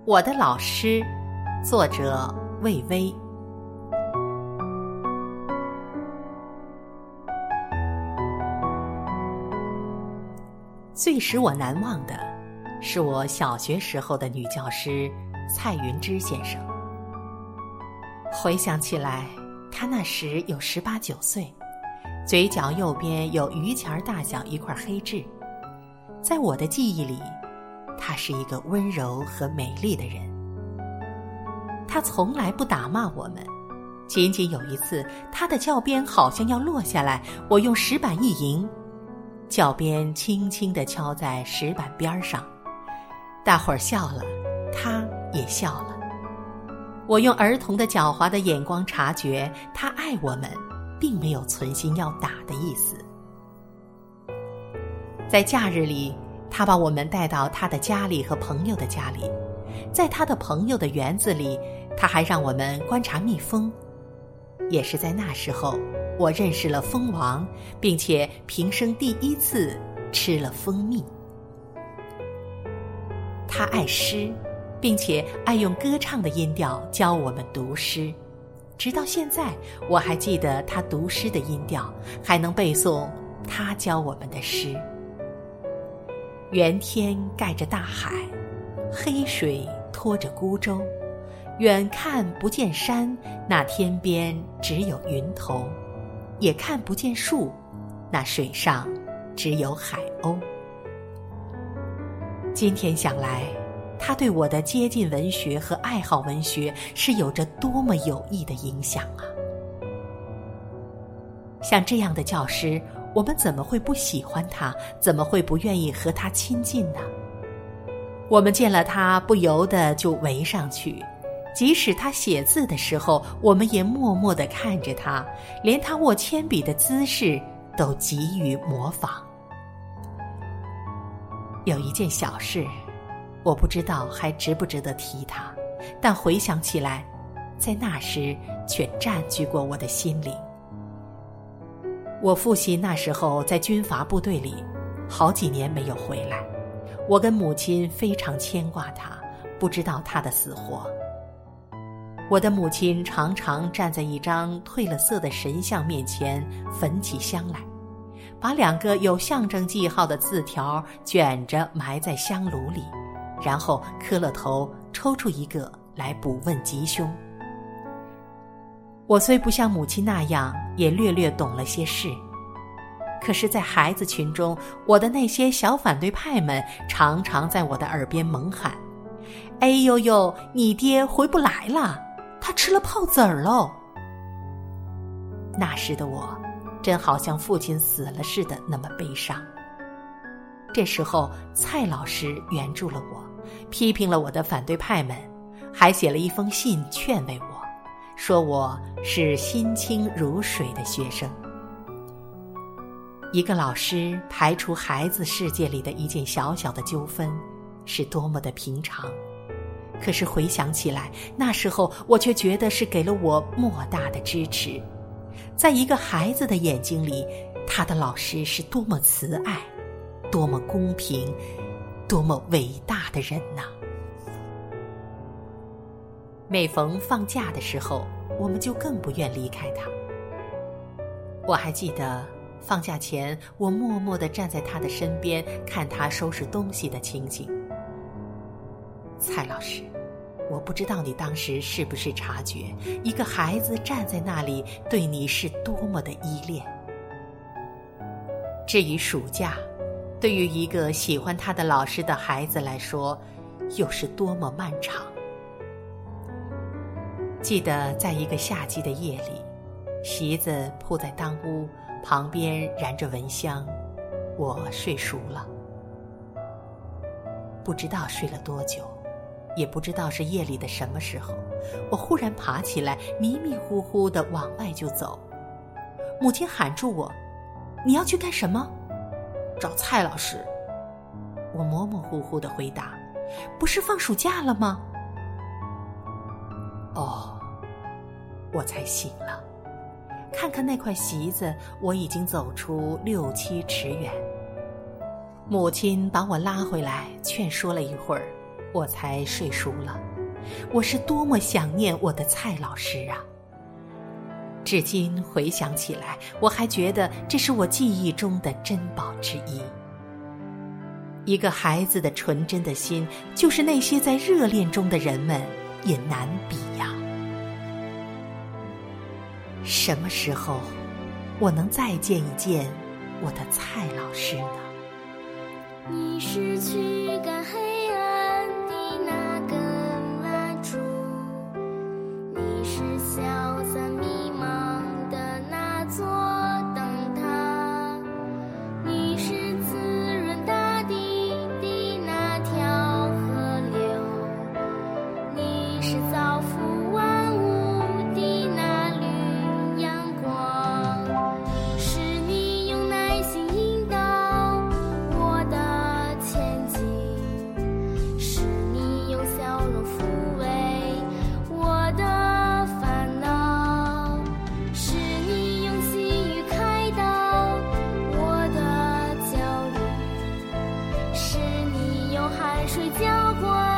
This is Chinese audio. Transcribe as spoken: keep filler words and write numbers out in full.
我的老师，作者魏巍。最使我难忘的是我小学时候的女教师蔡云芝先生。回想起来，他那时有十八九岁，嘴角右边有榆钱大小一块黑痣。在我的记忆里，她是一个温柔和美丽的人。她从来不打骂我们，仅仅有一次，她的教鞭好像要落下来，我用石板一迎，教鞭轻轻地敲在石板边上，大伙儿笑了，她也笑了。我用儿童的狡猾的眼光察觉，她爱我们，并没有存心要打的意思。在假日里，他把我们带到他的家里和朋友的家里，在他的朋友的园子里，他还让我们观察蜜蜂。也是在那时候，我认识了蜂王，并且平生第一次吃了蜂蜜。他爱诗，并且爱用歌唱的音调教我们读诗。直到现在，我还记得他读诗的音调，还能背诵他教我们的诗。圆天盖着大海，黑水拖着孤舟，远看不见山，那天边只有云头，也看不见树，那水上只有海鸥。今天想来，他对我的接近文学和爱好文学是有着多么有益的影响啊！像这样的教师，我们怎么会不喜欢他？怎么会不愿意和他亲近呢？我们见了他，不由得就围上去。即使他写字的时候，我们也默默地看着他，连他握铅笔的姿势都急于模仿。有一件小事，我不知道还值不值得提他，但回想起来，在那时却占据过我的心灵。我父亲那时候在军阀部队里，好几年没有回来，我跟母亲非常牵挂他，不知道他的死活。我的母亲常常站在一张褪了色的神像面前焚起香来，把两个有象征记号的字条卷着埋在香炉里，然后磕了头，抽出一个来卜问吉凶。我虽不像母亲那样也略略懂了些事，可是在孩子群中，我的那些小反对派们常常在我的耳边猛喊：哎呦呦，你爹回不来了，他吃了泡子儿喽！那时的我真好像父亲死了似的，那么悲伤。这时候蔡老师援助了我，批评了我的反对派们，还写了一封信劝慰我，说我是心清如水的学生。一个老师排除孩子世界里的一件小小的纠纷，是多么的平常。可是回想起来，那时候我却觉得是给了我莫大的支持。在一个孩子的眼睛里，他的老师是多么慈爱，多么公平，多么伟大的人呐！每逢放假的时候，我们就更不愿离开他。我还记得放假前，我默默地站在他的身边，看他收拾东西的情景。蔡老师，我不知道你当时是不是察觉，一个孩子站在那里，对你是多么的依恋。至于暑假，对于一个喜欢他的老师的孩子来说，又是多么漫长。记得在一个夏季的夜里，席子铺在当屋，旁边燃着蚊香，我睡熟了。不知道睡了多久，也不知道是夜里的什么时候，我忽然爬起来，迷迷糊糊地往外就走。母亲喊住我：你要去干什么？找蔡老师。我模模糊糊地回答：不是放暑假了吗？哦，我才醒了。看看那块席子，我已经走出六七尺远。母亲把我拉回来，劝说了一会儿， 我才睡熟了。我是多么想念我的蔡老师啊！至今回想起来，我还觉得这是我记忆中的珍宝之一。一个孩子的纯真的心，就是那些在热恋中的人们也难比呀。什么时候我能再见一见我的蔡老师呢？ 你是驱赶黑暗的那根蜡烛，你是消散迷茫的那座灯塔，你是滋润大地的那条河流，你是造福万物的那缕阳光，是你用耐心引导我的前进，是你用笑容抚慰我的烦恼，是你用细语开导我的焦虑，是你用汗水浇灌